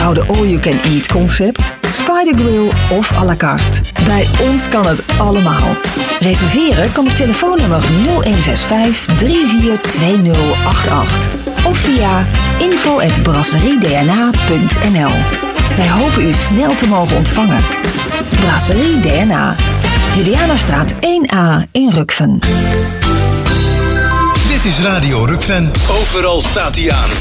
ingebouwde all-you-can-eat concept, Spider Grill of à la carte. Bij ons kan het allemaal. Reserveren kan op telefoonnummer 0165 342088 of via info@brasseriedna.nl. Wij hopen u snel te mogen ontvangen. Brasserie DNA. Julianastraat 1A in Rukven. Dit is Radio Rukven. Overal staat hij aan.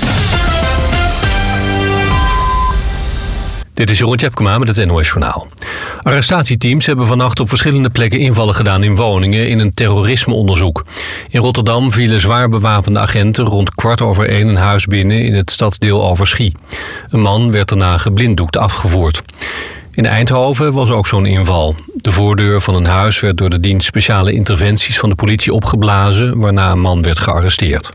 Dit is Jeroen Tjepkema met het NOS Journaal. Arrestatieteams hebben vannacht op verschillende plekken invallen gedaan in woningen in een terrorismeonderzoek. In Rotterdam vielen zwaar bewapende agenten rond 1:15 een huis binnen in het stadsdeel Overschie. Een man werd daarna geblinddoekt afgevoerd. In Eindhoven was ook zo'n inval. De voordeur van een huis werd door de dienst speciale interventies van de politie opgeblazen, waarna een man werd gearresteerd.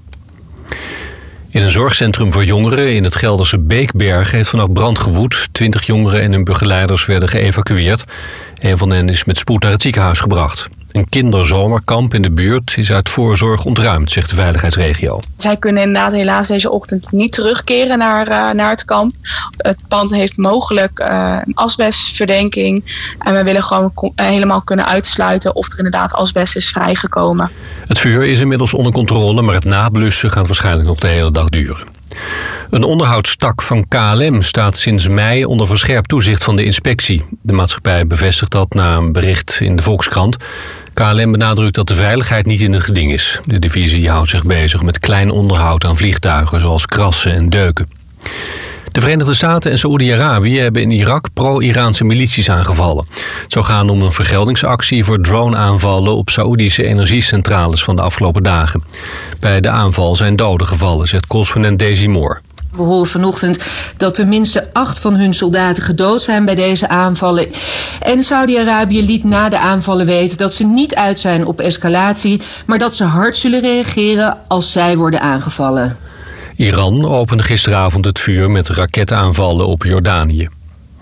In een zorgcentrum voor jongeren in het Gelderse Beekbergen heeft vannacht brand gewoed. 20 jongeren en hun begeleiders werden geëvacueerd. Een van hen is met spoed naar het ziekenhuis gebracht. Een kinderzomerkamp in de buurt is uit voorzorg ontruimd, zegt de veiligheidsregio. Zij kunnen inderdaad helaas deze ochtend niet terugkeren naar het kamp. Het pand heeft mogelijk een asbestverdenking. En we willen gewoon helemaal kunnen uitsluiten of er inderdaad asbest is vrijgekomen. Het vuur is inmiddels onder controle, maar het nablussen gaat waarschijnlijk nog de hele dag duren. Een onderhoudstak van KLM staat sinds mei onder verscherpt toezicht van de inspectie. De maatschappij bevestigt dat na een bericht in de Volkskrant. KLM benadrukt dat de veiligheid niet in het geding is. De divisie houdt zich bezig met klein onderhoud aan vliegtuigen, zoals krassen en deuken. De Verenigde Staten en Saoedi-Arabië hebben in Irak pro-Iraanse milities aangevallen. Het zou gaan om een vergeldingsactie voor drone-aanvallen op Saoedische energiecentrales van de afgelopen dagen. Bij de aanval zijn doden gevallen, zegt correspondent Daisy Moore. We horen vanochtend dat tenminste 8 van hun soldaten gedood zijn bij deze aanvallen. En Saudi-Arabië liet na de aanvallen weten dat ze niet uit zijn op escalatie, maar dat ze hard zullen reageren als zij worden aangevallen. Iran opende gisteravond het vuur met raketaanvallen op Jordanië.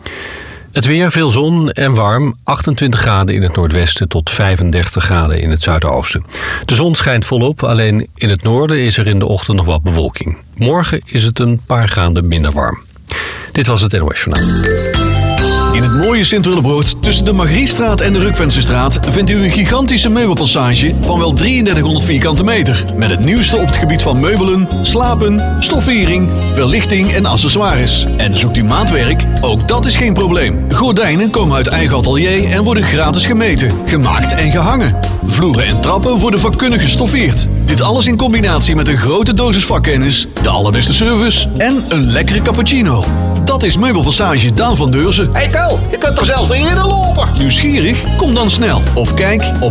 Het weer, veel zon en warm. 28 graden in het noordwesten tot 35 graden in het zuidoosten. De zon schijnt volop, alleen in het noorden is er in de ochtend nog wat bewolking. Morgen is het een paar graden minder warm. Dit was het NOS Journaal. In het mooie Sint-Willebroord, tussen de Margriestraat en de Rukvensestraat, vindt u een gigantische meubelpassage van wel 3300 vierkante meter. Met het nieuwste op het gebied van meubelen, slapen, stoffering, verlichting en accessoires. En zoekt u maatwerk? Ook dat is geen probleem. Gordijnen komen uit eigen atelier en worden gratis gemeten, gemaakt en gehangen. Vloeren en trappen worden vakkundig gestoffeerd. Dit alles in combinatie met een grote dosis vakkennis, de allerbeste service en een lekkere cappuccino. Dat is Meubelpassage Daan van Deurzen. Hey Ko, je kunt er zelfs niet in lopen. Nieuwsgierig? Kom dan snel. Of kijk op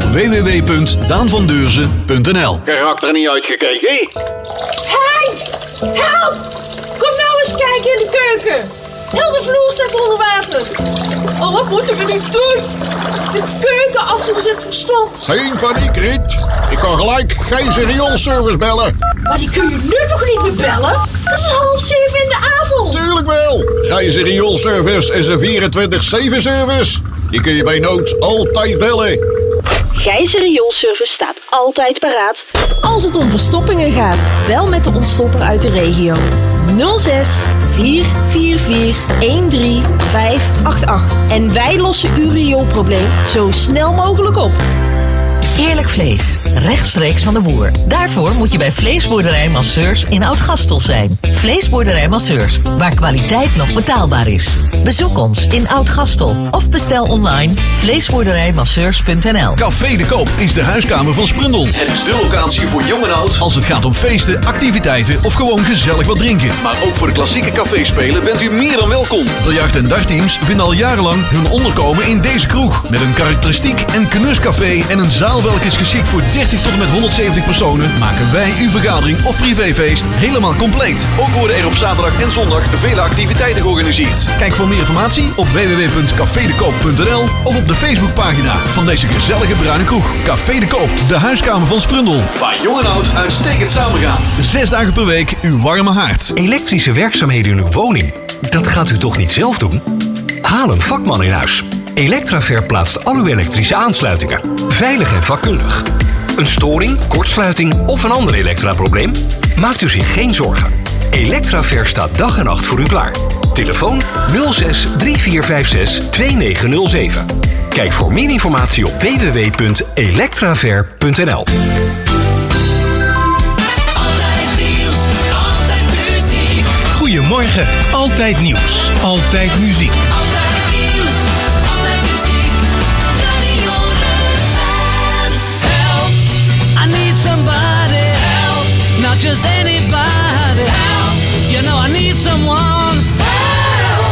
www.daanvandeurzen.nl. Karakter niet uitgekeken, hé? Hey! Help! Kom nou eens kijken in de keuken. Heel de vloer staat onder water. Oh, wat moeten we nu doen? De keukenafvoer zit verstomd. Geen paniek, Riet. Ik ga gelijk Gijs rioolservice bellen. Maar die kun je nu toch niet meer bellen? Het is 6:30 in de avond. Tuurlijk wel. Gijs rioolservice is een 24/7 service. Die kun je bij nood altijd bellen. Gijs rioolservice staat altijd paraat. Als het om verstoppingen gaat, bel met de ontstopper uit de regio. 06 444 13588. En wij lossen uw rioolprobleem zo snel mogelijk op. Eerlijk vlees, rechtstreeks van de boer. Daarvoor moet je bij Vleesboerderij Masseurs in Oud-Gastel zijn. Vleesboerderij Masseurs, waar kwaliteit nog betaalbaar is. Bezoek ons in Oud-Gastel of bestel online vleesboerderijmasseurs.nl. Café de Koop is de huiskamer van Sprundel. Het is de locatie voor jong en oud als het gaat om feesten, activiteiten of gewoon gezellig wat drinken. Maar ook voor de klassieke caféspelen bent u meer dan welkom. Biljart- en dagteams vinden al jarenlang hun onderkomen in deze kroeg. Met een karakteristiek en knuscafé en een zaal welke is geschikt voor 30 tot en met 170 personen, maken wij uw vergadering of privéfeest helemaal compleet. Ook worden er op zaterdag en zondag vele activiteiten georganiseerd. Kijk voor meer informatie op www.cafedekoop.nl of op de Facebookpagina van deze gezellige bruine kroeg. Café de Koop, de huiskamer van Sprundel. Waar jong en oud uitstekend samengaan. 6 dagen per week uw warme haard. Elektrische werkzaamheden in uw woning, dat gaat u toch niet zelf doen? Haal een vakman in huis. Electraver plaatst al uw elektrische aansluitingen. Veilig en vakkundig. Een storing, kortsluiting of een ander elektraprobleem? Maakt u zich geen zorgen. Electraver staat dag en nacht voor u klaar. Telefoon 06 3456 2907. Kijk voor meer informatie op www.electraver.nl. Goedemorgen, altijd nieuws, altijd muziek. Somebody help, not just anybody help. You know I need someone help.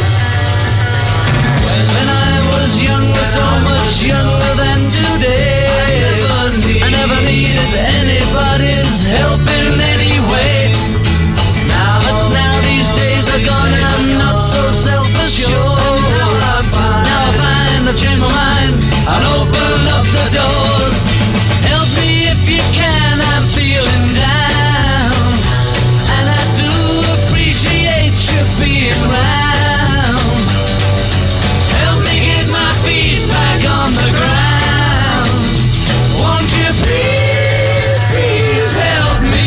When I was younger, so much younger than today, I never needed anybody's help in any way. But now these days are gone and I'm not so self-assured. Now I find I've changed my mind and open up the doors. Help me if you can, I'm feeling down, and I do appreciate you being around. Help me get my feet back on the ground. Won't you please, please help me?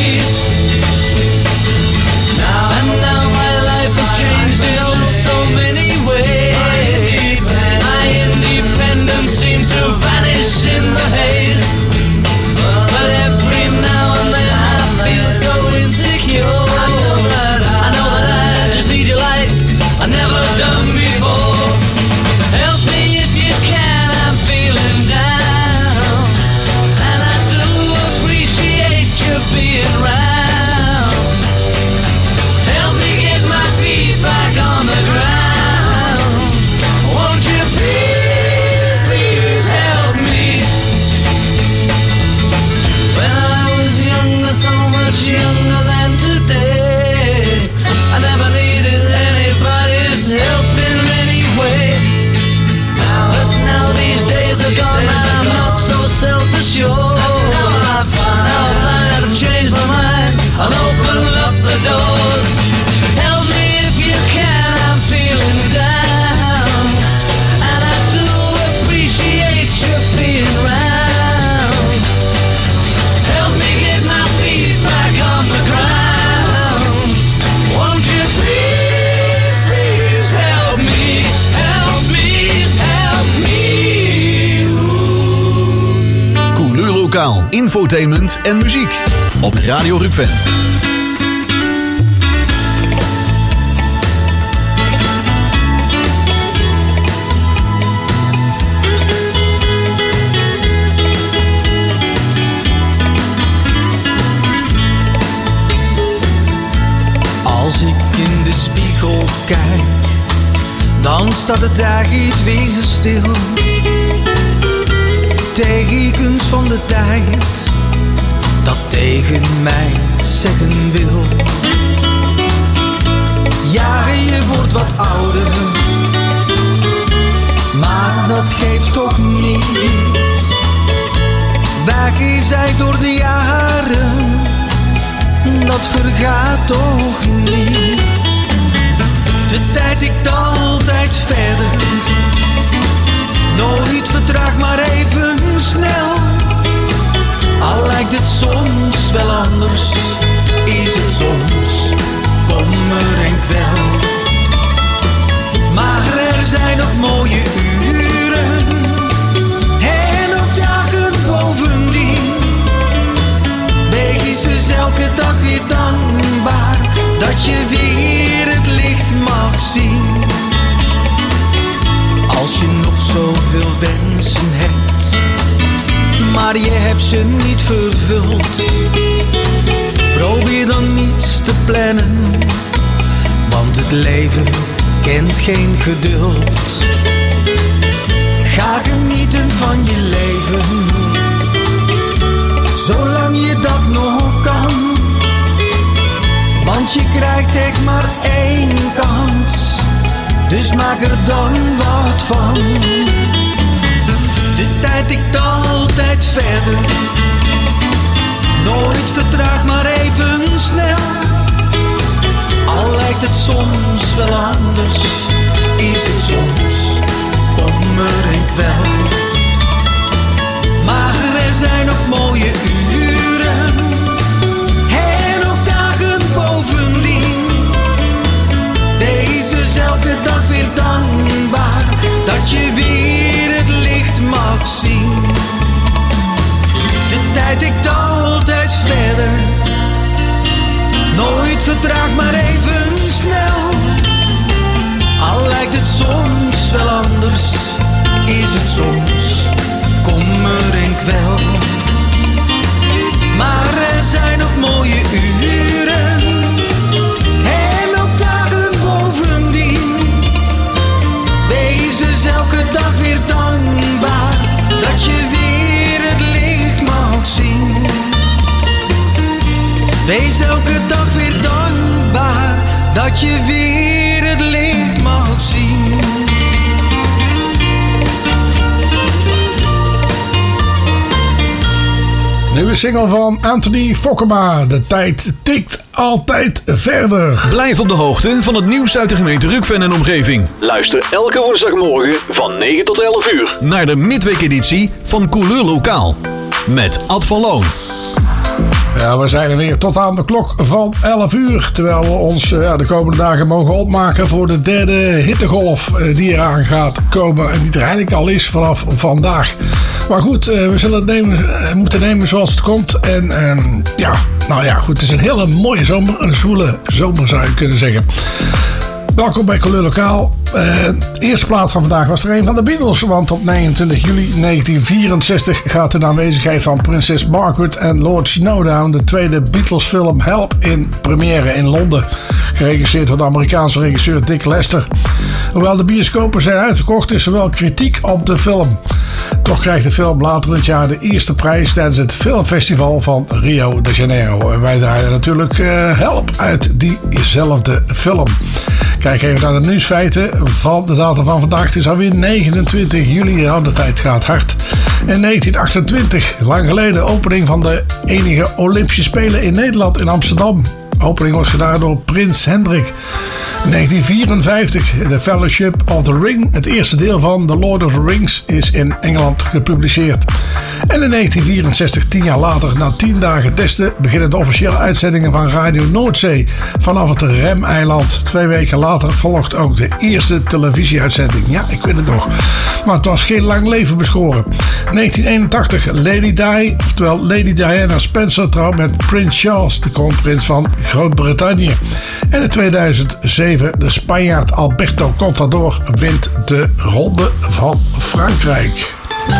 Now my life has changed in so many ways. My independence seems to vanish in the haze. But every now and then I feel so insecure. I know that I just need you like I've never done before. Help me if you can, I'm feeling down, and I do appreciate you being around. Help me get my feet back on the ground. Won't you please, please help me? When I was younger, so much younger than today, I never needed anybody's help in any way. But now these days are gone, I'm not so self-assured. Now I find I've changed my mind, I'll open up the doors. Help me if you can, I'm feeling down, and I do appreciate you being around. Help me get my feet back on the ground. Won't you please, please help me, help me, help me. Couleur Lokaal, infotainment en muziek op Radio Rukven. Als ik in de spiegel kijk, dan staat de tijd weer stil. Tekens van de tijd, dat tegen mij zeggen wil. Ja, je wordt wat ouder, maar dat geeft toch niet. Weggezaaid door de jaren, dat vergaat toch niet. De tijd tikt altijd verder, nooit vertraagd maar even snel. Al lijkt het soms wel anders, is het soms kommer en kwel. Maar er zijn ook mooie uren en ook dagen bovendien. Wees dus elke dag weer dankbaar dat je weer het licht mag zien. Als je nog zoveel wensen hebt, maar je hebt ze niet vervuld, probeer dan niets te plannen, want het leven kent geen geduld. Ga genieten van je leven, zolang je dat nog kan, want je krijgt echt maar één kans, dus maak er dan wat van. De tijd tikt altijd verder, nooit vertraagd maar even snel. Al lijkt het soms wel anders, is het soms kommer en kwel. Maar er zijn ook mooie uren en ook dagen bovendien. nieuwe single van Anthony Fokkema. De tijd tikt altijd verder. Blijf op de hoogte van het nieuws uit de gemeente Rukven en omgeving. Luister elke woensdagmorgen van 9 tot 11 uur. Naar de midweekeditie van Couleur Lokaal. Met Ad van Loon. Ja, we zijn er weer tot aan de klok van 11 uur. Terwijl we ons de komende dagen mogen opmaken voor de derde hittegolf die eraan gaat komen. En die er eigenlijk al is vanaf vandaag. Maar goed, we zullen het moeten nemen zoals het komt. En goed, het is een hele mooie zomer. Een zwoele zomer zou je kunnen zeggen. Welkom bij Couleur Lokaal. De eerste plaat van vandaag was er een van de Beatles. Want op 29 juli 1964 gaat in aanwezigheid van prinses Margaret en Lord Snowdown de tweede Beatles film Help in première in Londen. Geregisseerd door de Amerikaanse regisseur Dick Lester. Hoewel de bioscopen zijn uitverkocht is er wel kritiek op de film. Toch krijgt de film later dit jaar de eerste prijs tijdens het filmfestival van Rio de Janeiro. En wij draaien natuurlijk Help uit diezelfde film. Kijk even naar de nieuwsfeiten van de datum van vandaag. Het is alweer 29 juli. De tijd gaat hard. In 1928, lang geleden, opening van de enige Olympische Spelen in Nederland in Amsterdam. De opening wordt gedaan door Prins Hendrik. In 1954, The Fellowship of the Ring. Het eerste deel van The Lord of the Rings is in Engeland gepubliceerd. En in 1964, 10 jaar later, na 10 dagen testen, beginnen de officiële uitzendingen van Radio Noordzee vanaf het Remeiland. 2 weken later volgt ook de eerste televisieuitzending. Ja, ik weet het nog. Maar het was geen lang leven beschoren. 1981, Lady Di, oftewel Lady Diana Spencer, trouwt met Prins Charles, de kroonprins van Groot-Brittannië. En in 2007, de Spanjaard Alberto Contador wint de Ronde van Frankrijk.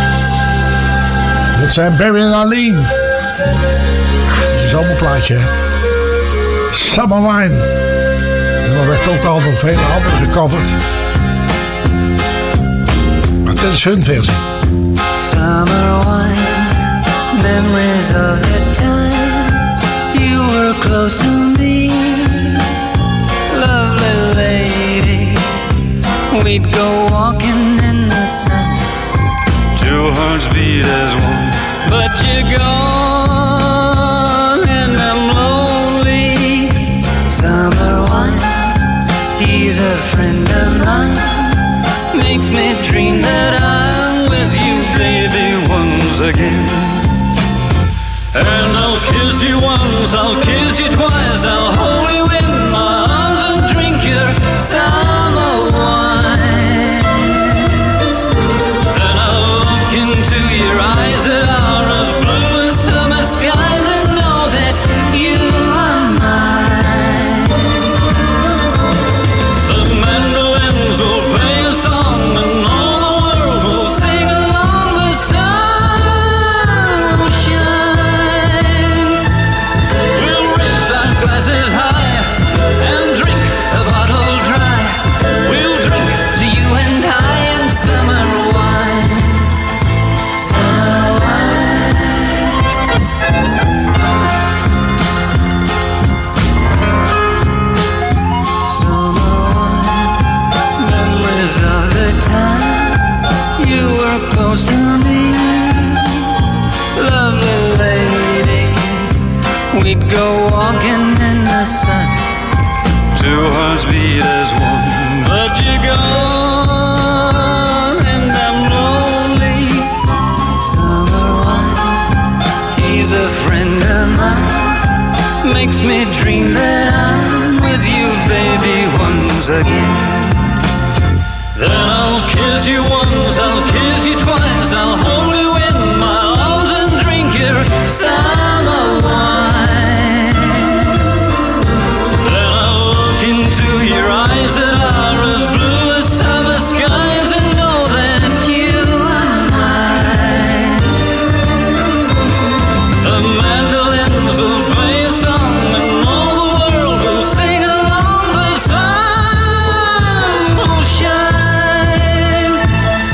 Dit zijn Barry en Arlene. Een zomerplaatje. Summer Wine. En dat werd ook al door vele anderen gecoverd. Maar dit is hun versie. Summer wine, memories of the time you were close to me, lovely lady. We'd go walking in the sun, 2 hearts beat as one, but you're gone and I'm lonely. Summer wine, he's a friend of mine, makes me dream that I'm with you, baby, once again. And I'll kiss you once, I'll kiss you twice, I'll hold you in my arms and drink your summer wine. Then I'll look into your eyes that are as blue as summer skies and know that you are mine. The mandolins will play a song and all the world will sing along. The sun will shine. We'll raise our glasses high and drink the bottle dry. We'll drink to you and I in summer wine. Summer wine. Summer wine. Memories of the time you were close to me, lovely lady. We'd go walking in the sun, 2 hearts beat as one, but you're gone and I'm lonely. Summer wine, he's a friend of mine, makes me dream that I'm with you, baby, once again. Then I'll kiss you once, I'll kiss you twice, I'll hold you in my arms and drink your summer wine. Then I'll look into your eyes that are as blue as summer skies and know that you are mine. The mandolins will play a song and all the world will sing along. The sun will shine.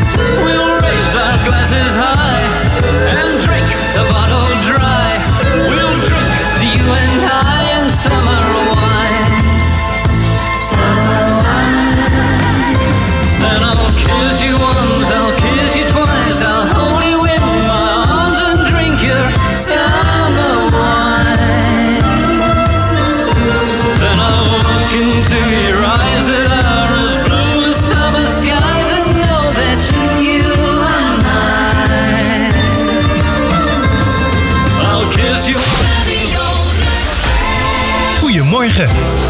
zeggen.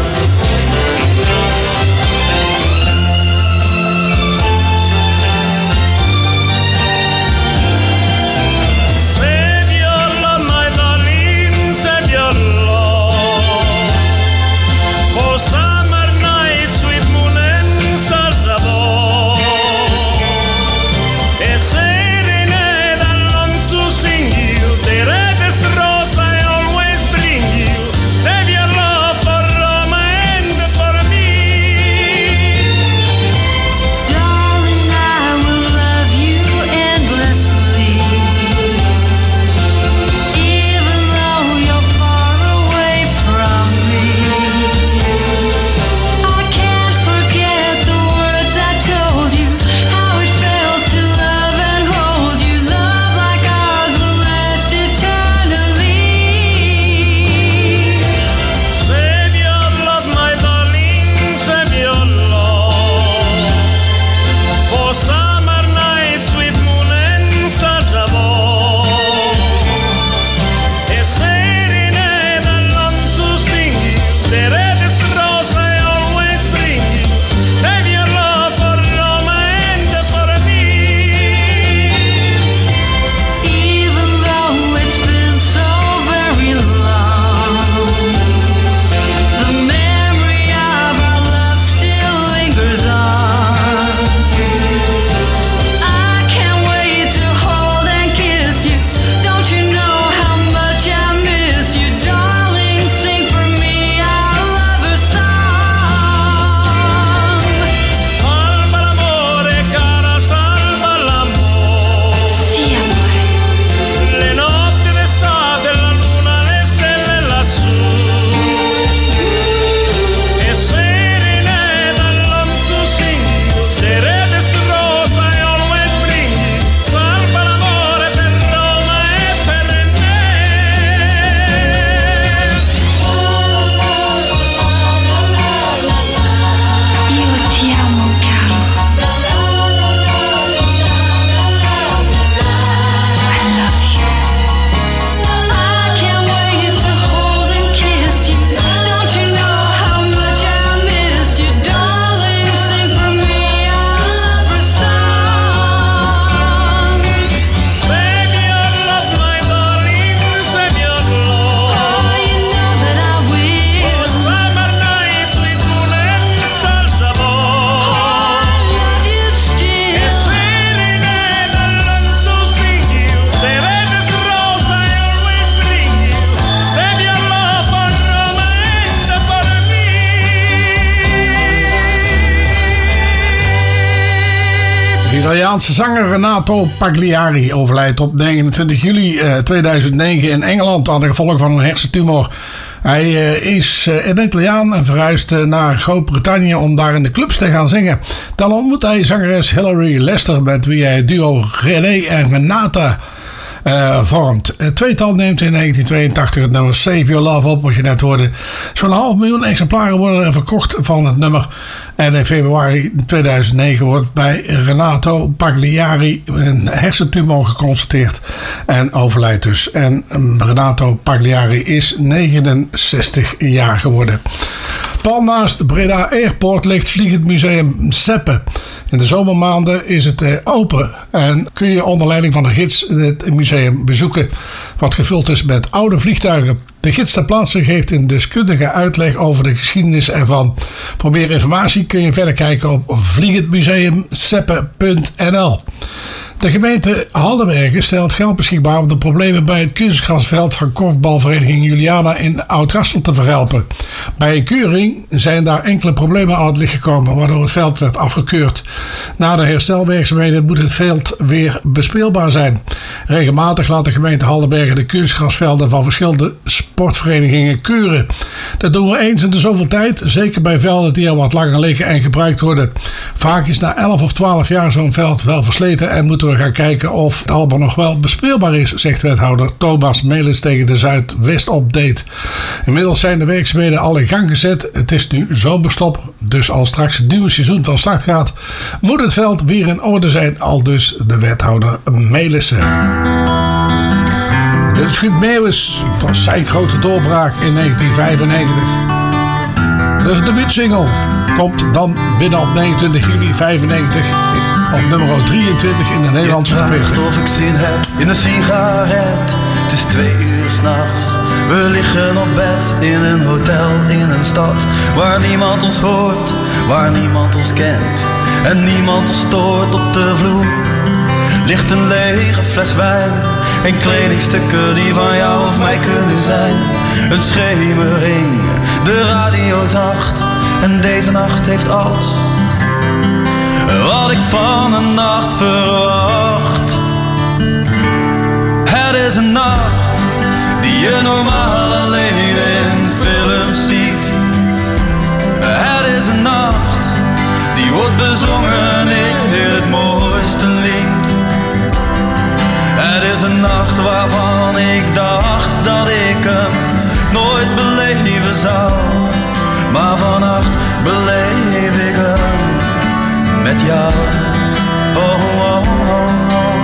Italiaanse zanger Renato Pagliari overlijdt op 29 juli 2009 in Engeland aan de gevolgen van een hersentumor. Hij is een Italiaan en verhuisde naar Groot-Brittannië om daar in de clubs te gaan zingen. Dan ontmoet hij zangeres Hilary Lester, met wie hij duo René en Renata vormt. Het tweetal neemt in 1982 het nummer Save Your Love op, wat je net hoorde. Zo'n 500.000 exemplaren worden er verkocht van het nummer. En in februari 2009 wordt bij Renato Pagliari een hersentumor geconstateerd en overlijdt dus. En Renato Pagliari is 69 jaar geworden. Pal naast Breda Airport ligt Vliegend Museum Seppe. In de zomermaanden is het open en kun je onder leiding van de gids het museum bezoeken, wat gevuld is met oude vliegtuigen. De gids ter plaatse geeft een deskundige uitleg over de geschiedenis ervan. Voor meer informatie kun je verder kijken op vliegendmuseumseppe.nl. De gemeente Haldenbergen stelt geld beschikbaar om de problemen bij het kunstgrasveld van korfbalvereniging Juliana in Oud-Rastel te verhelpen. Bij een keuring zijn daar enkele problemen aan het licht gekomen, waardoor het veld werd afgekeurd. Na de herstelwerkzaamheden moet het veld weer bespeelbaar zijn. Regelmatig laat de gemeente Haldenbergen de kunstgrasvelden van verschillende sportverenigingen keuren. Dat doen we eens in de zoveel tijd, zeker bij velden die al wat langer liggen en gebruikt worden. Vaak is na 11 of 12 jaar zo'n veld wel versleten en moeten we gaan kijken of het allemaal nog wel bespeelbaar is, zegt wethouder Thomas Melis tegen de Zuidwest Update. Inmiddels zijn de werkzaamheden al in gang gezet. Het is nu zomerstop, dus als straks het nieuwe seizoen van start gaat, moet het veld weer in orde zijn, aldus de wethouder Melissen. Dit is Guus Meeuwis. Het was zijn grote doorbraak in 1995. De debuutsingle komt dan binnen op 29 juli 95 op nummer 23 in de Nederlandse top 40. Of ik zin heb in een sigaret. Het is 2 uur 's nachts. We liggen op bed in een hotel in een stad waar niemand ons hoort, waar niemand ons kent en niemand ons stoort. Op de vloer ligt een lege fles wijn en kledingstukken die van jou of mij kunnen zijn. Een schemering, de radio zacht en deze nacht heeft alles wat ik van een nacht verwacht. Het is een nacht die je normaal alleen in films ziet. Het is een nacht die wordt bezongen in het mooiste lied. Het is een nacht waarvan ik dacht dat ik hem nooit beleven zou, maar vannacht beleef ik hem met jou. Oh, oh, oh, oh.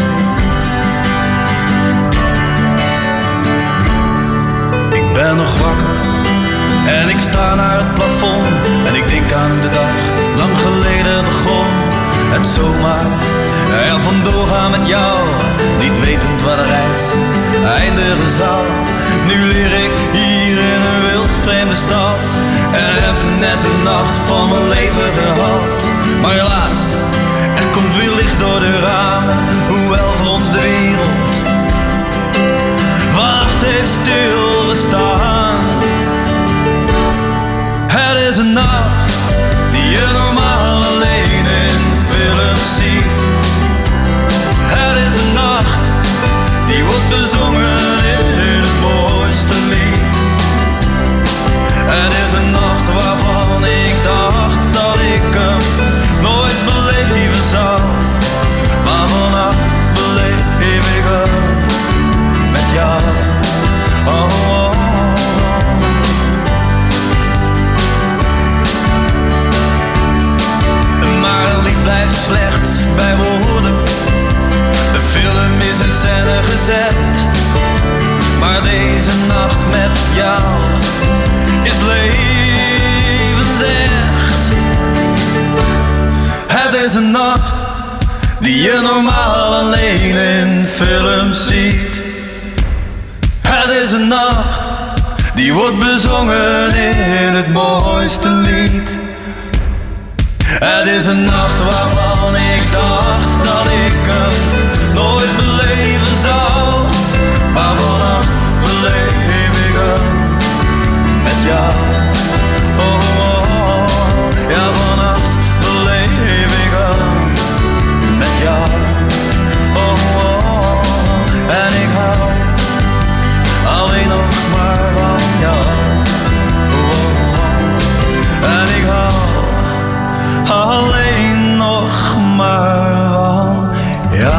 Ik ben nog wakker en ik sta naar het plafond en ik denk aan de dag lang geleden begon. Het zomaar er vandoor gaan met jou, niet wetend waar de reis eindigen zal. Nu leer ik hier in een wild vreemde stad en heb net de nacht van mijn leven gehad. Maar helaas, er komt veel licht door de ramen, hoewel voor ons de wereld wacht heeft stilgestaan. Het is een nacht die je normaal alleen in films ziet. Het is een nacht die wordt bezongen in het mooiste lied. Het is een nacht waarvan ik dacht dat ik hem nooit beleven zou, maar vannacht beleef ik hem met jou. Oh, oh, oh. Maar een lied blijft slechts bij woorden. De film is in scène gezet, maar deze nacht met jou is levensecht. Het is een nacht die je normaal alleen in films ziet. Het is een nacht die wordt bezongen in het mooiste lied. Het is een nacht waarvan ik dacht dat ik hem nooit beleven zou, maar vannacht beleef ik hem met jou. Oh, oh, oh. Ja, vannacht beleef ik hem met jou. Oh, oh, oh. En ik hou alleen nog maar van jou. Oh, oh, oh. En ik hou alleen nog maar van jou.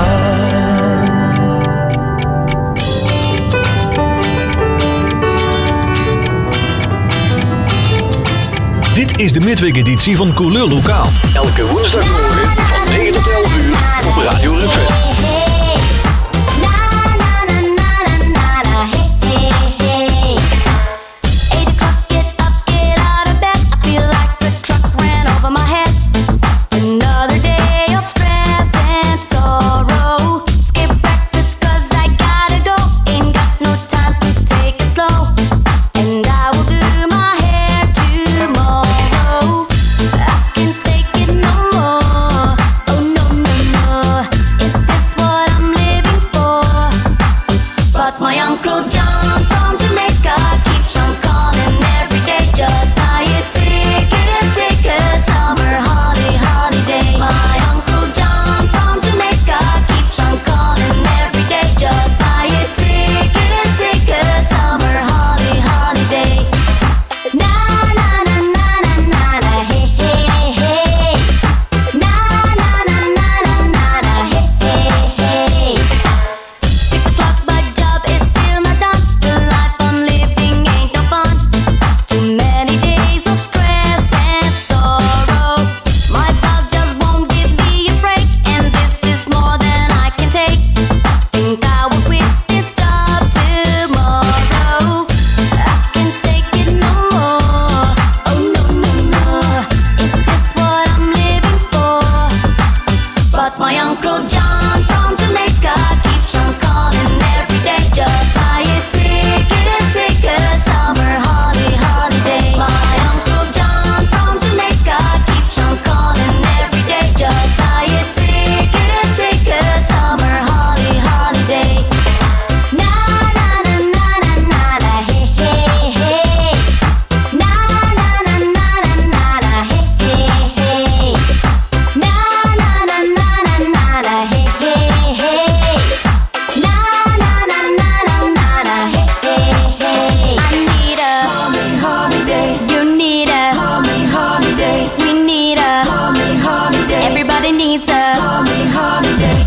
Dit is de midweekeditie van Couleur Lokaal. Elke woensdagmorgen van 9 tot 11 uur op Radio Rufus. Take it no more. Everybody needs a honey holiday.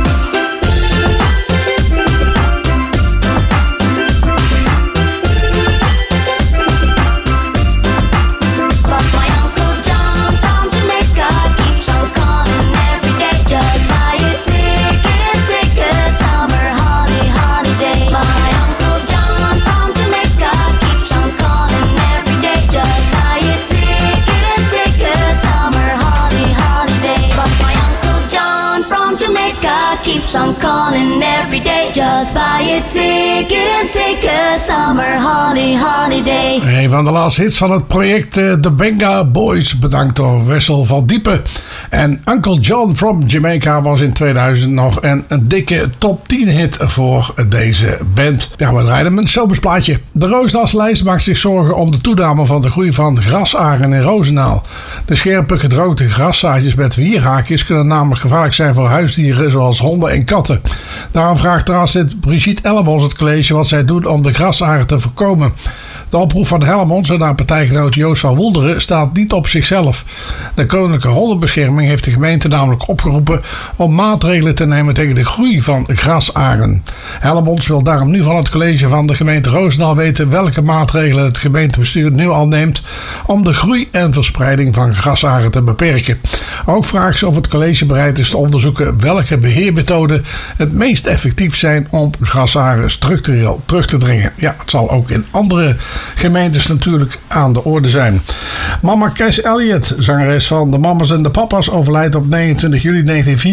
Keeps on calling every day. Just buy a ticket and take a summer holiday. Een van de laatste hits van het project The Benga Boys, bedankt door Wessel van Diepen. En Uncle John from Jamaica was in 2000 nog een dikke top 10 hit voor deze band. Ja, we draaien een zomersplaatje. De Roosendaalslijst maakt zich zorgen om de toename van de groei van grasaren in Roosendaal. De scherpe gedroogde graszaadjes met wierhaakjes kunnen namelijk gevaarlijk zijn voor huisdieren zoals honden en katten. Daarom vraagt raadslid Brigitte Ellemons het college wat zij doen om de grasaren te voorkomen. De oproep van Helmond en haar partijgenoot Joost van Woelderen staat niet op zichzelf. De Koninklijke Hondenbescherming heeft de gemeente namelijk opgeroepen om maatregelen te nemen tegen de groei van grasaren. Helmond wil daarom nu van het college van de gemeente Roosendaal weten welke maatregelen het gemeentebestuur nu al neemt om de groei en verspreiding van grasaren te beperken. Ook vraagt ze of het college bereid is te onderzoeken welke beheermethoden het meest effectief zijn om grasaren structureel terug te dringen. Ja, het zal ook in andere gemeentes natuurlijk aan de orde zijn. Mama Cass Elliot, zangeres van de Mamas en de Papas, overlijdt op 29 juli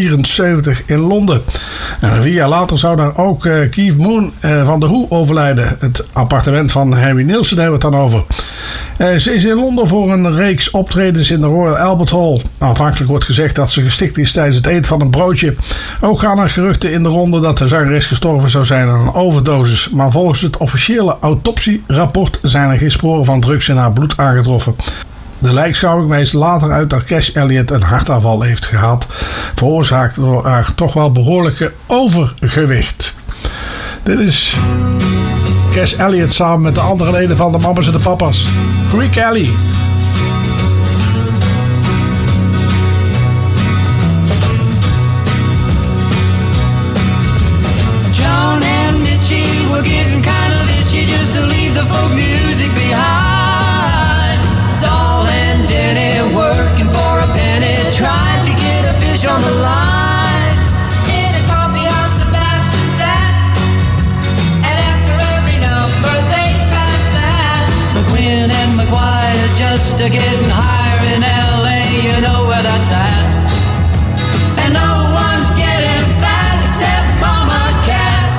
1974 in Londen. En 4 jaar later zou daar ook Keith Moon van The Who overlijden. Het appartement van Harry Nilsson hebben we het dan over. Ze is in Londen voor een reeks optredens in de Royal Albert Hall. Aanvankelijk wordt gezegd dat ze gestikt is tijdens het eten van een broodje. Ook gaan er geruchten in de ronde dat de zangeres gestorven zou zijn aan een overdosis. Maar volgens het officiële autopsierapport zijn er geen sporen van drugs in haar bloed aangetroffen. De lijkschouwing wijst later uit dat Cass Elliot een hartaanval heeft gehad, veroorzaakt door haar toch wel behoorlijke overgewicht. Dit is Cass Elliot samen met de andere leden van de Mamas en de Papas. Greek Alley. John and Mitchie were getting kind of itchy just to leave the folk music behind. Saul and Denny working for a penny, trying to get a fish on the line. In a coffee house, Sebastian sat, and after every number they passed the hat. McQueen and McGuire's just a getting higher in LA, you know where that's at. And no one's getting fat except Mama Cass.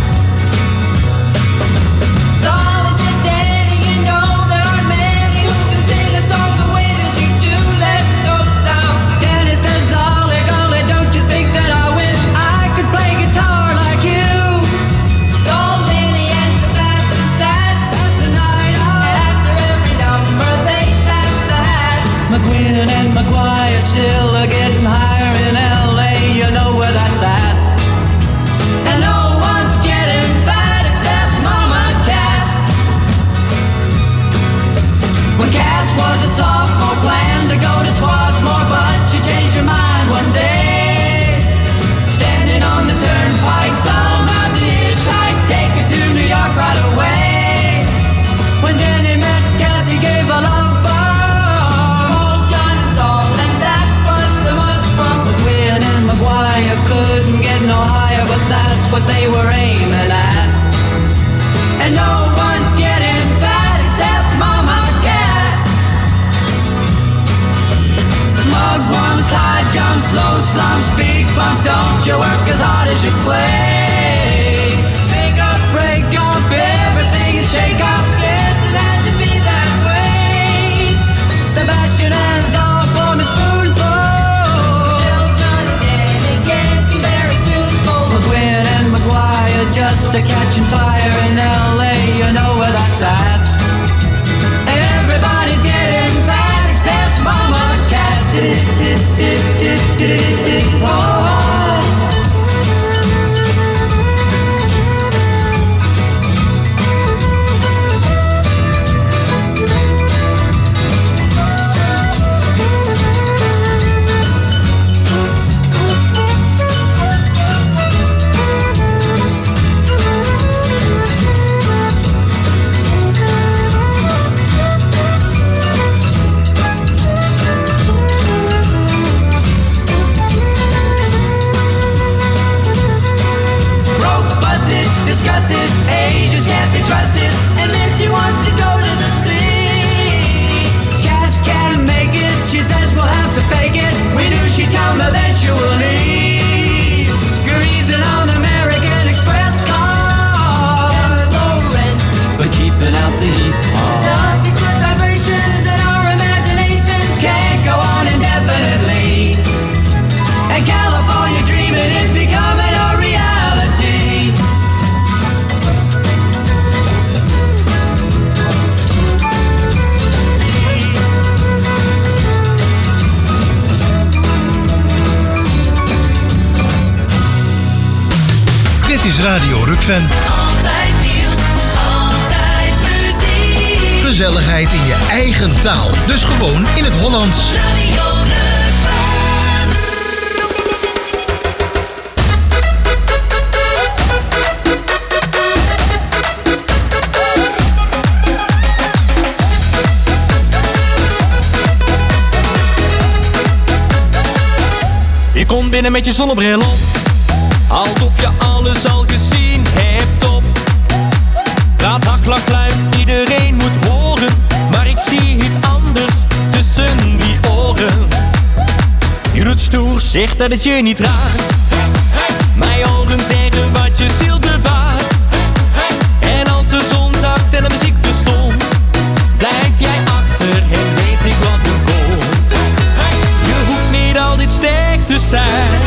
Dolly said, Daddy, you know there aren't many who can sing a song the way that you do. Let's go south. Danny says, Ollie, golly, don't you think that I wish I could play guitar like you? So Minnie and Sebastian sat the night out, and after every number they passed the hat. McQueen and McGuire still are getting higher in LA, you know where that's at. And no one's getting fat except Mama Cass. When Cass was a sophomore, planned to go to Swarthmore, but she changed her mind one day. Standing on the turnpike, thumb out the hitchhike, take her to New York right away. When Jenny met Cass, he gave a love old John and Saul, and that was the much from McQueen and McGuire couldn't get no higher, but that's what they were aiming at. And no one's getting fat except Mama Cass. Mug bumps, high jumps, slow slumps, big bumps, don't you work as hard as you play. Make up, break up, everything is shake up, yes, it had to be that way. Sebastian and Saul form a spoonful. Children getting very tuneful. McQueen and McGuire just a catching fire in LA, you know where that's at. Everybody's getting fat except Mama Cass. Oh. is Radio Rukven. Altijd nieuws, altijd muziek. Gezelligheid in je eigen taal. Dus gewoon in het Hollands. Radio Rukven. Je komt binnen met je zonnebril op, alsof je alles al gezien hebt op. Praat hard, lach luid, iedereen moet horen, maar ik zie iets anders tussen die oren. Je doet stoer, zegt dat het je niet raakt. Mijn oren zeggen wat je ziel bewaart. En als de zon zakt en de muziek verstomt, blijf jij achter en weet ik wat er komt. Je hoeft niet altijd sterk te zijn,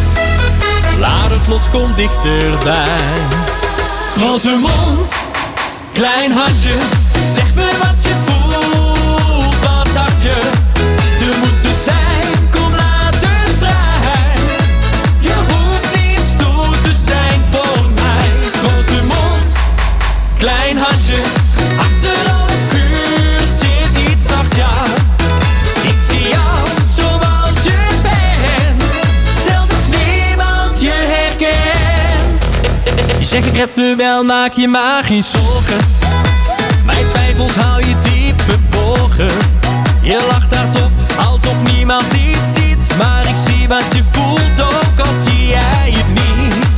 laat het los, kom dichterbij. Grote mond, klein hartje, zeg me wat je voelt, wat dacht je te moeten zijn, kom laat het vrij. Je hoeft niet stoer te zijn voor mij. Grote mond, klein hartje, achter al het vuur zit iets zacht, ja. Ik zie jou zoals je bent, zelfs als niemand je herkent. Je zegt ik red me wel, maak je maar geen zorgen. Mijn twijfels hou je diep verborgen. Je lacht hardop, alsof niemand iets ziet. Maar ik zie wat je voelt, ook al zie jij het niet.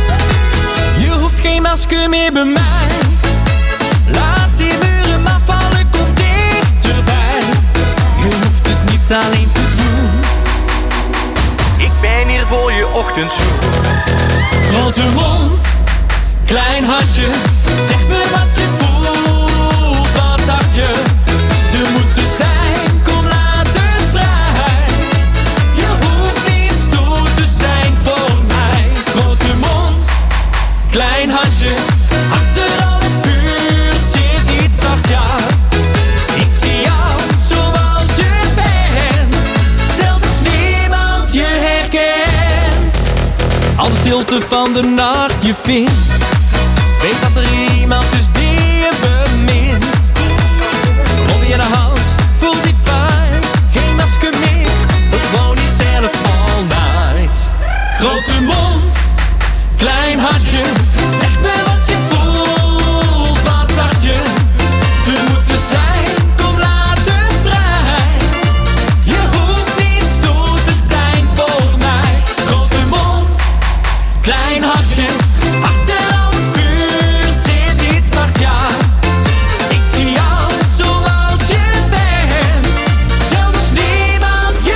Je hoeft geen masker meer bij mij. Laat die muren maar vallen, kom dichterbij. Je hoeft het niet alleen te doen. Ik ben hier voor je ochtendzoen. Grote mond, klein hartje, zeg me wat je voelt, wat dacht je te moeten zijn, kom laat het vrij. Je hoeft niet stoer te zijn voor mij. Grote mond, klein hartje, achter al het vuur zit iets zacht, ja. Ik zie jou zoals je bent, zelfs als niemand je herkent. Als de stilte van de nacht je vindt, weet dat er iemand is die je bemint. Rob je naar huis, voel die fijn, geen masker meer, gewoon jezelf all night. Grote mond, klein hartje, zeg me wat je voelt, wat dacht je te moeten zijn, kom laat het vrij. Je hoeft niet stoer te zijn voor mij. Grote mond, klein hartje, achter al het vuur zit iets zacht, ja. Ik zie jou zoals je bent, zelfs als niemand je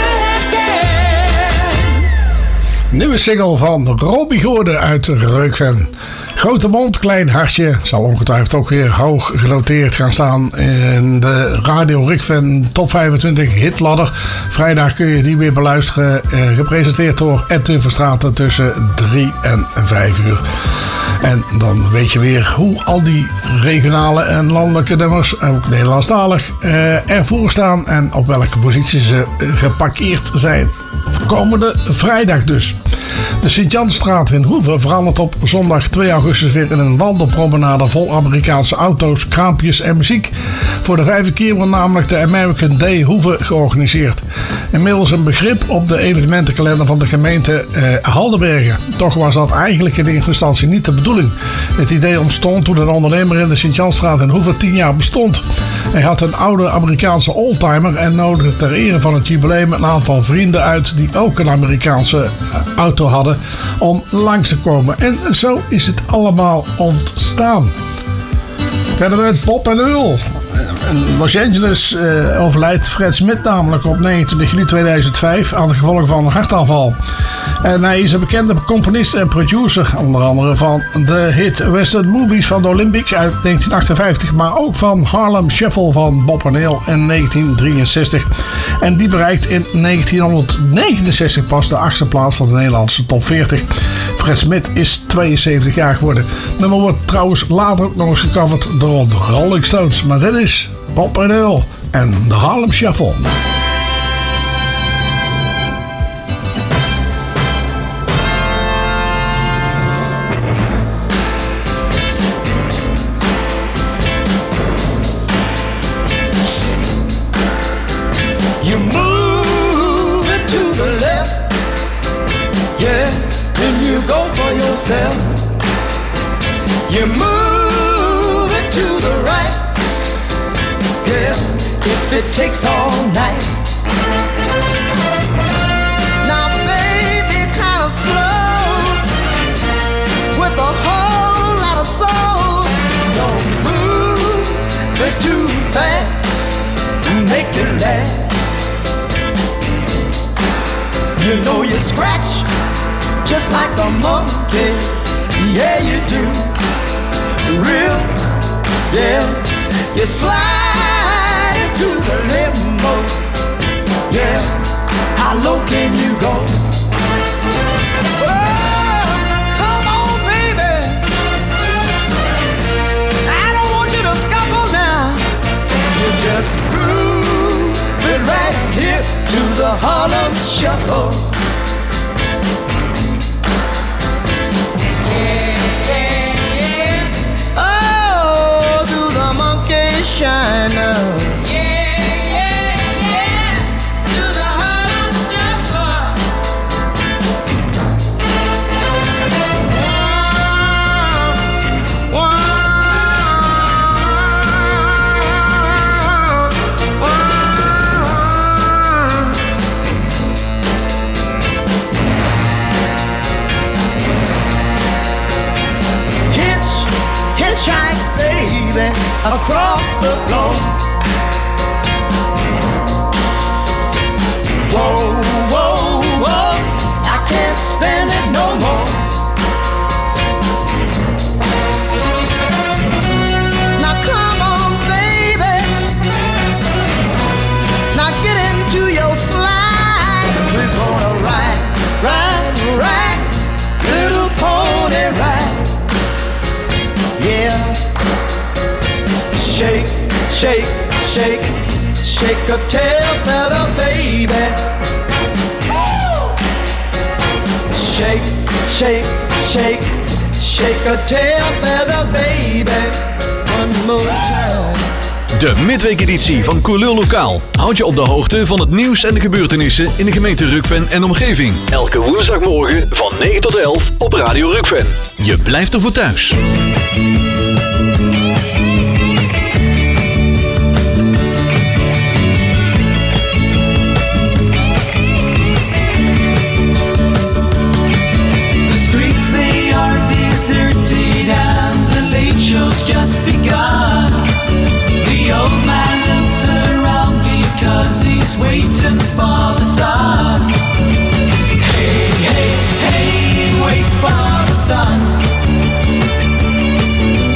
herkent. Nieuwe single van Robbie Goorden uit Reukven. Grote mond, klein hartje. Zal ongetwijfeld ook weer hoog genoteerd gaan staan in de Radio Rukven Top 25 hitladder. Vrijdag kun je die weer beluisteren. Gepresenteerd door Edwin Verstraeten tussen 3 en 5 uur. En dan weet je weer hoe al die regionale en landelijke nummers, ook Nederlandstalig, ervoor staan en op welke positie ze geparkeerd zijn. Komende vrijdag dus. De Sint-Janstraat in Hoeve verandert op zondag 2 augustus weer in een wandelpromenade vol Amerikaanse auto's, kraampjes en muziek. Voor de 5e keer wordt namelijk de American Day Hoeve georganiseerd. Inmiddels een begrip op de evenementenkalender van de gemeente Haldenbergen. Toch was dat eigenlijk in eerste instantie niet de bedoeling. Het idee ontstond toen een ondernemer in de Sint-Janstraat in Hoeve 10 jaar bestond. Hij had een oude Amerikaanse oldtimer en nodigde ter ere van het jubileum een aantal vrienden uit die ook een Amerikaanse auto hadden om langs te komen. En zo is het allemaal ontstaan. Verder met Bob en Earl. In Los Angeles overlijdt Fred Smith namelijk op 29 juli 2005 aan de gevolgen van een hartaanval. En hij is een bekende componist en producer, onder andere van de hit Western Movies van de Olympic uit 1958, maar ook van Harlem Shuffle van Bob en Earl in 1963. En die bereikt in 1969 pas de 8e plaats van de Nederlandse top 40. Fred Smith is 72 jaar geworden. Het nummer wordt trouwens later ook nog eens gecoverd door de Rolling Stones. Maar dit is Bob en Earl en de Harlem Shuffle. yourself. You move it to the right. Yeah, if it takes all night. Now baby, kinda slow, with a whole lot of soul. Don't move it too fast, make it last. You know you scratch just like a monkey. Yeah, you do. Real, yeah. You slide into the limo. Yeah, how low can you go? Oh, come on, baby. I don't want you to scuffle now. You just groove it right here to the Harlem Shuffle. Shiner. Yeah, yeah, yeah, to the Harlem Shuffle. Hitchhike, baby, across the floor. Whoa, whoa, whoa, I can't stand it no more. Now come on, baby. Now get into your slide. We're gonna ride, ride, ride, little pony ride. Yeah. Shake, shake, shake, shake a tail feather, baby. Shake, shake, shake, shake a tail feather, baby. One more time. De midweekeditie van Coolul Lokaal houdt je op de hoogte van het nieuws en de gebeurtenissen in de gemeente Rukven en omgeving. Elke woensdagmorgen van 9 tot 11 op Radio Rukven. Je blijft ervoor thuis. Deserted and the late show's just begun. The old man looks around because he's waiting for the sun. Hey, hey, hey, wait for the sun.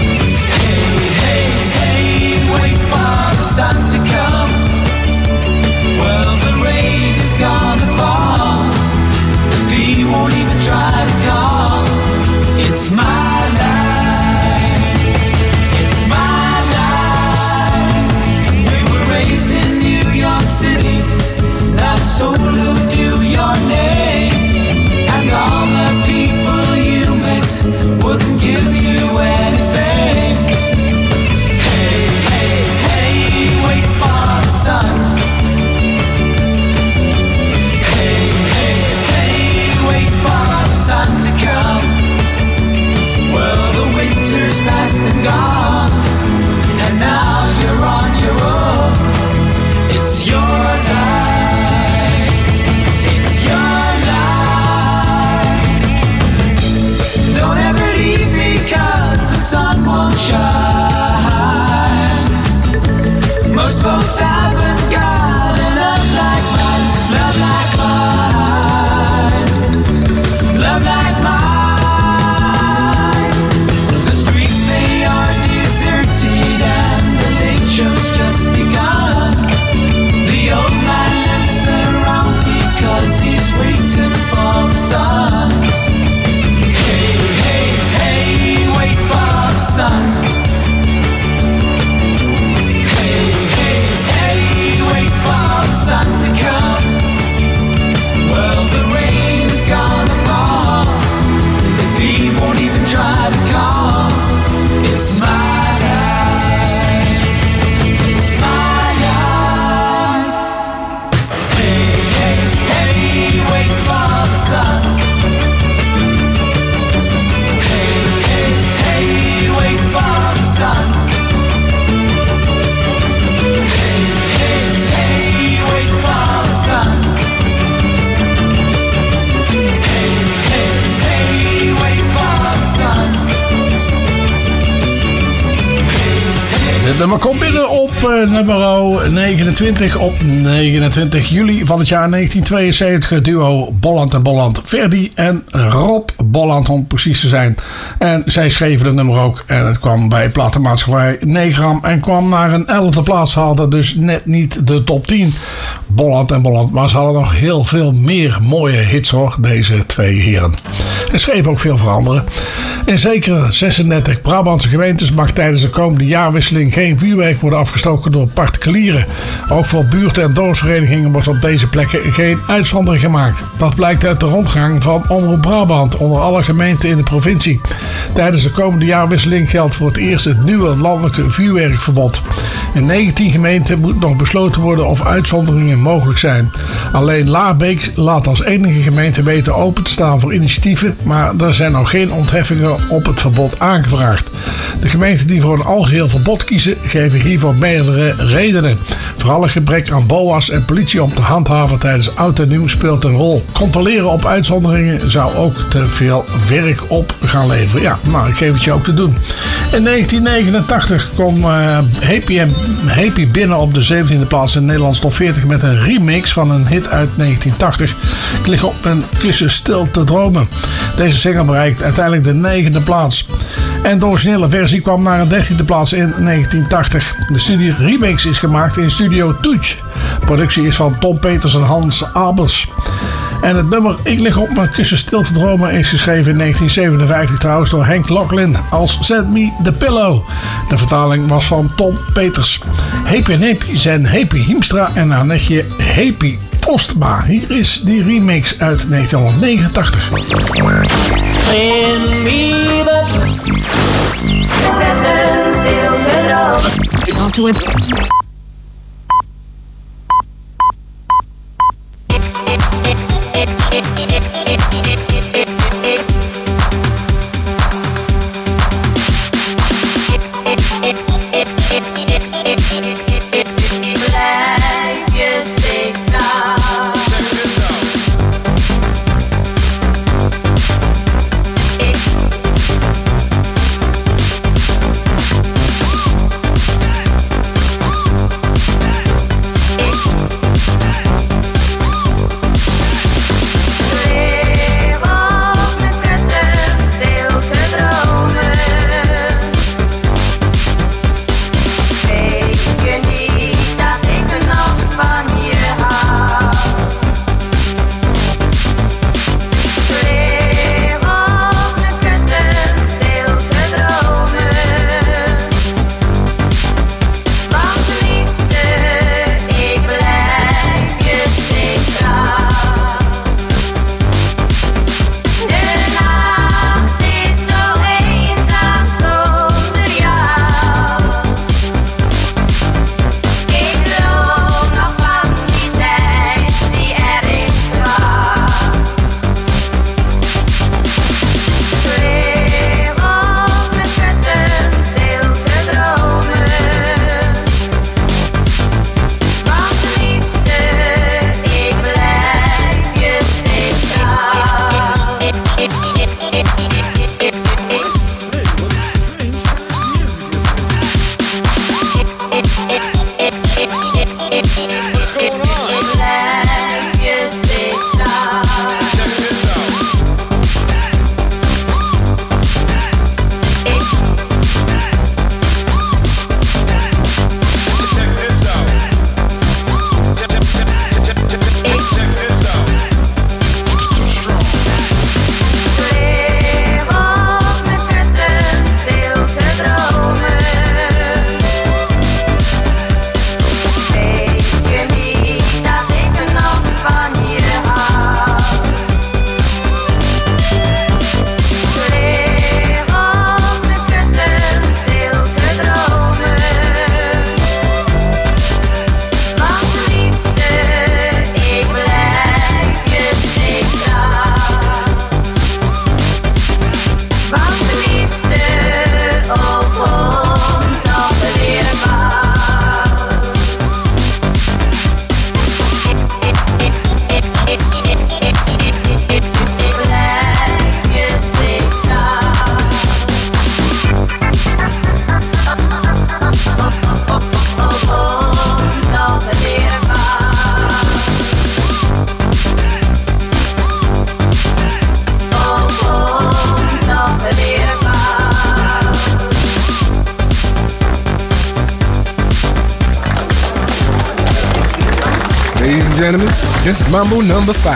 nummer komt binnen op nummer 29 op 29 juli van het jaar 1972. Het duo Bolland en Bolland. Ferdy en Rob Bolland om precies te zijn. En zij schreven het nummer ook. En het kwam bij platenmaatschappij Negram en kwam naar een 11e plaats. Hadden dus net niet de top 10. Bolland en Bolland. Maar ze hadden nog heel veel meer mooie hits hoor. Deze twee heren. En schreven ook veel voor anderen. In zeker 36 Brabantse gemeentes mag tijdens de komende jaarwisseling geen vuurwerk worden afgestoken door particulieren. Ook voor buurten en dorpsverenigingen wordt op deze plekken geen uitzondering gemaakt. Dat blijkt uit de rondgang van Omroep Brabant onder alle gemeenten in de provincie. Tijdens de komende jaarwisseling geldt voor het eerst het nieuwe landelijke vuurwerkverbod. In 19 gemeenten moet nog besloten worden of uitzonderingen mogelijk zijn. Alleen Laarbeek laat als enige gemeente weten open te staan voor initiatieven, maar er zijn nog geen ontheffingen op het verbod aangevraagd. De gemeenten die voor een algeheel verbod kiezen, geven hiervoor meerdere redenen. Vooral een gebrek aan BOA's en politie om te handhaven tijdens oud en nieuw speelt een rol. Controleren op uitzonderingen zou ook te veel werk op gaan leveren. Ja, nou, ik geef het je ook te doen. In 1989 kwam Happy binnen op de 17e plaats in Nederlands top 40 met een remix van een hit uit 1980. Ik lig op mijn kussen stil te dromen. Deze single bereikt uiteindelijk de 9e plaats. En de originele versie kwam naar een 13e plaats in 1980. De studie remix is gemaakt in Studio Touch. Productie is van Tom Peters en Hans Abels. En het nummer Ik lig op mijn kussen stil te dromen is geschreven in 1957 trouwens door Henk Locklin als Send Me The Pillow. De vertaling was van Tom Peters. Happy en Happy zijn Happy Hiemstra en haar netje Happy Postma. Hier is die remix uit 1989. Send me This is Mambo number 5.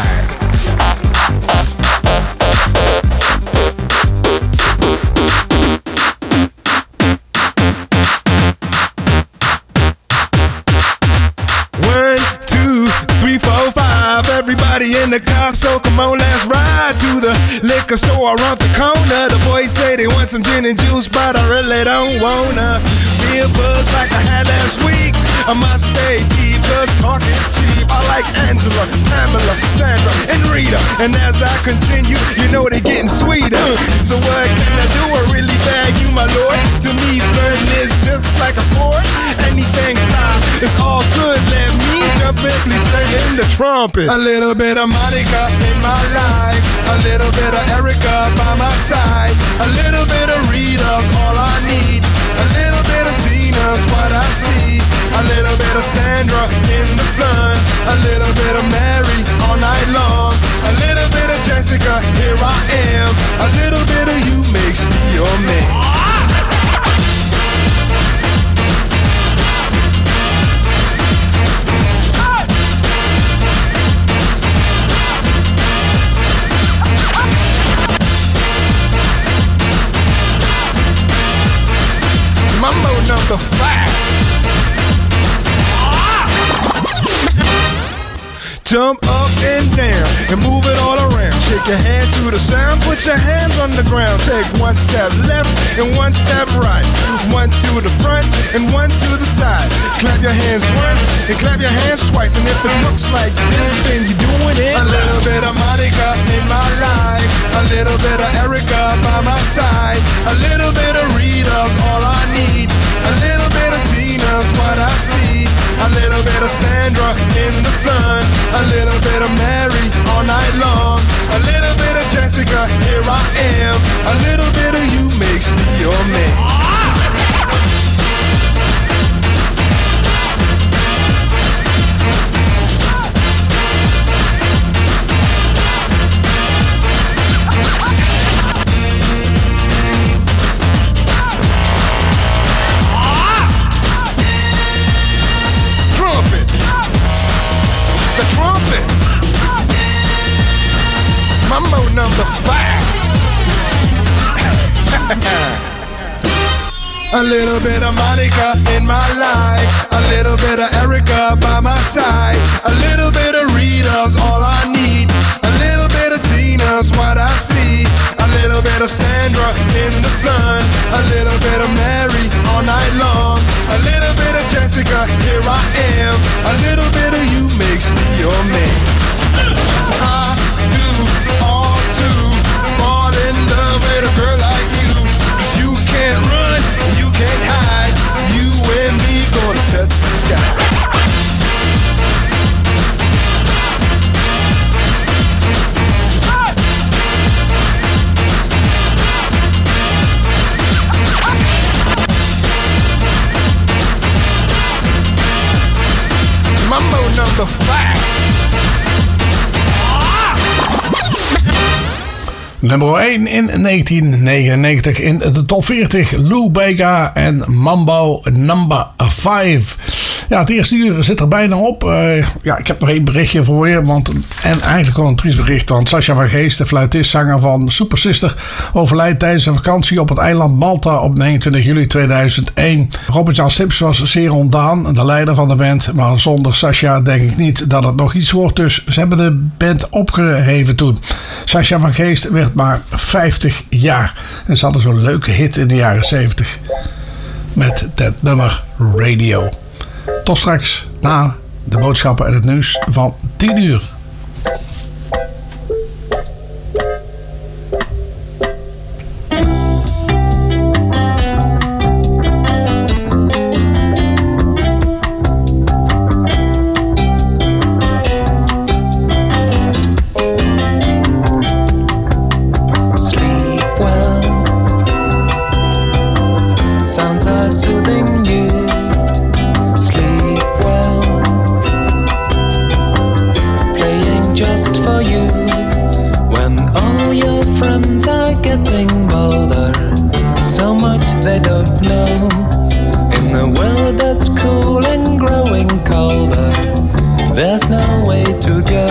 Everybody in the car, so come on, let's ride to the liquor store around the corner. The boys say they want some gin and juice, but I really don't wanna be a buzz like I had last week. I must stay deep, cause talk is cheap. I like Angela, Pamela, Sandra, and Rita. And as I continue, you know they're getting sweeter. So what can I do? I really bag you, my lord. To me, flirting is just like a sport. Anything fly, it's all good. Let me jump in, please sing in the trumpet. A little bit of Monica in my life, a little bit of Erica by my side, a little bit of Rita's all I need, a little bit of Tina's what I see, a little bit of Sandra in the sun, a little bit of Mary all night long, a little bit of Jessica, here I am, a little bit of you makes me your man. Mambo number 5. Jump up and down and move it all around. Shake your hand to the sound, put your hands on the ground. Take one step left and one step right. One to the front and one to the side. Clap your hands once and clap your hands twice. And if it looks like this, then you're doing it. A little bit of Monica in my life, a little bit of Erica by my side, a little bit of Rita's all I need, a little bit of Tina's what I see, a little bit of Sandra in the sun, a little bit of Mary all night long, a little bit of Jessica, here I am, a little bit of you makes me your man. Mambo number 5. A little bit of Monica in my life, a little bit of Erica by my side, a little bit of Rita's all I need, a little bit of Tina's what I see, a little bit of Sandra in the sun, a little bit of Mary all night long, a little bit of Jessica, here I am, a little bit of you makes me your man. I do all to fall in love with a girl like you, 'cause you can't run, you can't hide, you and me gonna touch the sky. Mambo number 5. Nummer 1 in 1999 in de top 40. Lou Bega en Mambo number 5. Ja, het eerste uur zit er bijna op. Ik heb nog één berichtje voor je. En eigenlijk wel een triest bericht. Want Sascha van Geest, de fluitist, zanger van Super Sister, overlijdt tijdens een vakantie op het eiland Malta op 29 juli 2001. Robert-Jan Stips was zeer ontdaan, de leider van de band. Maar zonder Sascha denk ik niet dat het nog iets wordt. Dus ze hebben de band opgeheven toen. Sascha van Geest werd maar 50 jaar. En ze hadden zo'n leuke hit in de jaren 70. Met dat nummer Radio. Tot straks na de boodschappen en het nieuws van 10 uur. There's no way to go.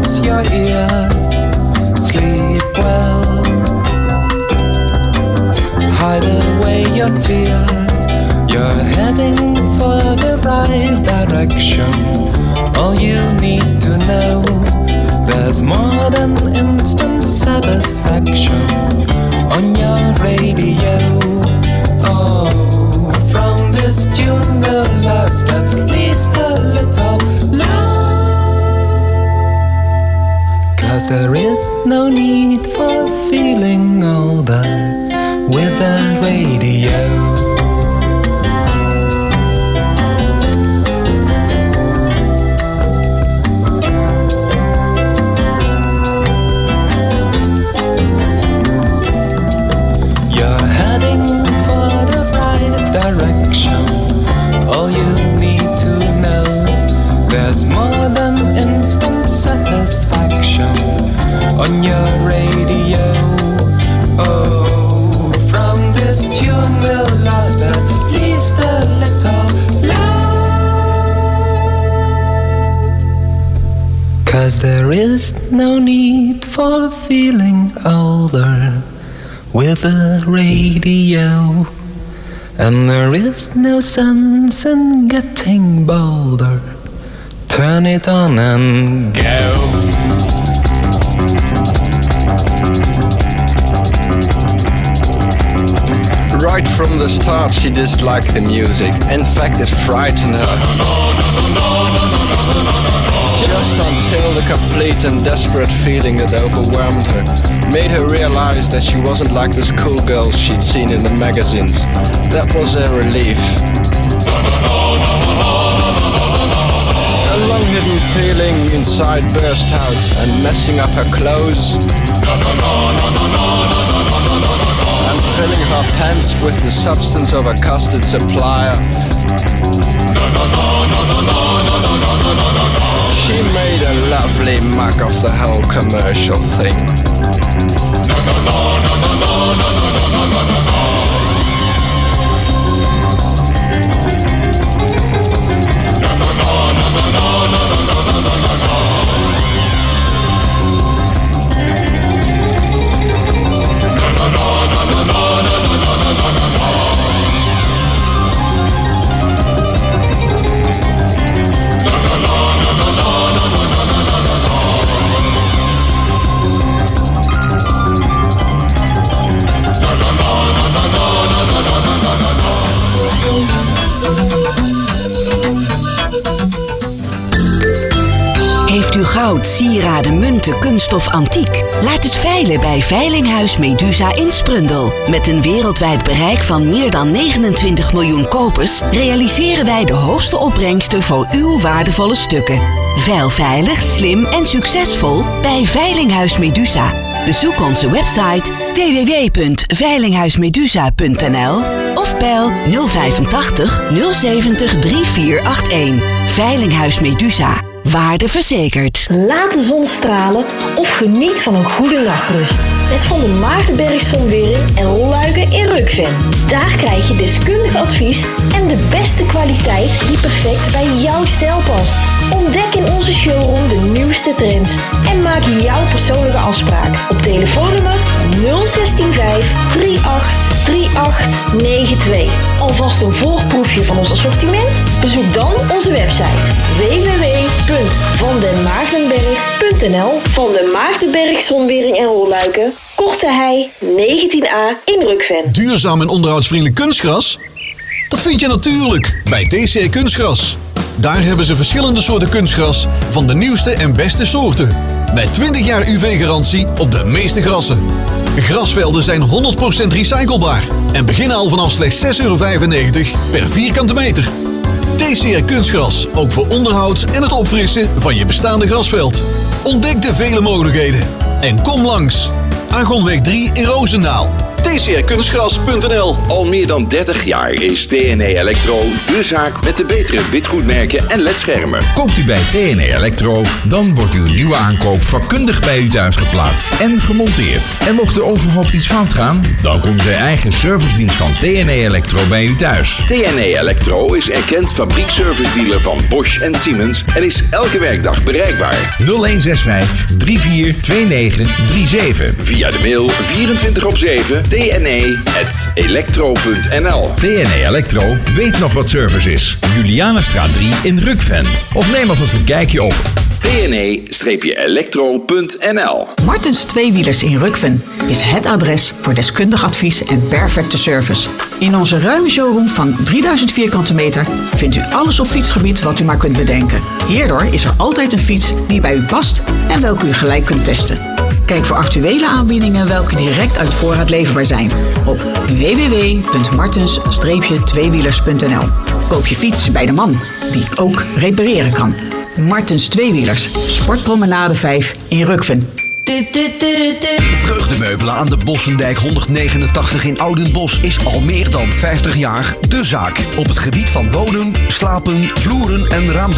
close your ears, sleep well. Hide away your tears, you're heading for the right direction. All you need to know, there's more than instant satisfaction on your radio. Oh, from this tune will last at least a little long. 'Cause there is no need for feeling older with a radio. Direction. All you need to know, there's more than instant satisfaction on your radio. Oh, from this tune will last at least a little long. 'Cause there is no need for feeling older with a radio. And there is no sense in getting bolder. Turn it on and go. Right from the start she disliked the music. In fact, it frightened her. Just until the complete and desperate feeling that overwhelmed her made her realize that she wasn't like the schoolgirls she'd seen in the magazines. That was a relief. A long-hidden feeling inside burst out and messing up her clothes and filling her pants with the substance of a custard supplier. She made a lovely mug of the whole commercial thing. Heeft u goud, sieraden, munten, kunststof, antiek? Laat het veilen bij Veilinghuis Medusa in Sprundel. Met een wereldwijd bereik van meer dan 29 miljoen kopers realiseren wij de hoogste opbrengsten voor uw waardevolle stukken. Veil veilig, slim en succesvol bij Veilinghuis Medusa. Bezoek onze website www.veilinghuismedusa.nl of bel 085 070 3481. Veilinghuis Medusa. Waarde verzekerd. Laat de zon stralen of geniet van een goede nachtrust. Met Van der Maartenberg Zonwering en rolluiken in Rukven. Daar krijg je deskundig advies en de beste kwaliteit die perfect bij jouw stijl past. Ontdek in onze showroom de nieuwste trends en maak jouw persoonlijke afspraak op telefoonnummer 0165 383892. Alvast een voorproefje van ons assortiment? Bezoek dan onze website www.vandenmaartenberg.nl. Van den Maartenberg Zonwering en rolluiken, Korte Hei 19A in Rukven. Duurzaam en onderhoudsvriendelijk kunstgras? Dat vind je natuurlijk bij TCR Kunstgras. Daar hebben ze verschillende soorten kunstgras van de nieuwste en beste soorten. Met 20 jaar UV-garantie op de meeste grassen. Grasvelden zijn 100% recyclebaar en beginnen al vanaf slechts €6,95 per vierkante meter. TCR Kunstgras, ook voor onderhoud en het opfrissen van je bestaande grasveld. Ontdek de vele mogelijkheden en kom langs. Argonweg 3 in Roosendaal. tcrkunstgras.nl. Al meer dan 30 jaar is TNE Electro de zaak met de betere witgoedmerken en ledschermen. Koopt u bij TNE Electro, dan wordt uw nieuwe aankoop vakkundig bij u thuis geplaatst en gemonteerd. En mocht er onverhoopt iets fout gaan, dan komt de eigen servicedienst van TNE Electro bij u thuis. TNE Electro is erkend fabriekservice-dealer van Bosch en Siemens en is elke werkdag bereikbaar. 0165 342937. Via de mail 24/7 tne@electro.nl. TNE Electro weet nog wat service is. Julianastraat 3 in Rukven. Of neem alvast een kijkje op tne-electro.nl. Martens Tweewielers in Rukven is het adres voor deskundig advies en perfecte service. In onze ruime showroom van 3000 vierkante meter vindt u alles op fietsgebied wat u maar kunt bedenken. Hierdoor is er altijd een fiets die bij u past en welke u gelijk kunt testen. Kijk voor actuele aanbiedingen welke direct uit voorraad leverbaar zijn op www.martens-tweewielers.nl. Koop je fiets bij de man die ook repareren kan. Martens Tweewielers, Sportpromenade 5 in Rukven. Vreugdemeubelen aan de Bossendijk 189 in Oudenbosch is al meer dan 50 jaar de zaak. Op het gebied van wonen, slapen, vloeren en raamdecoratie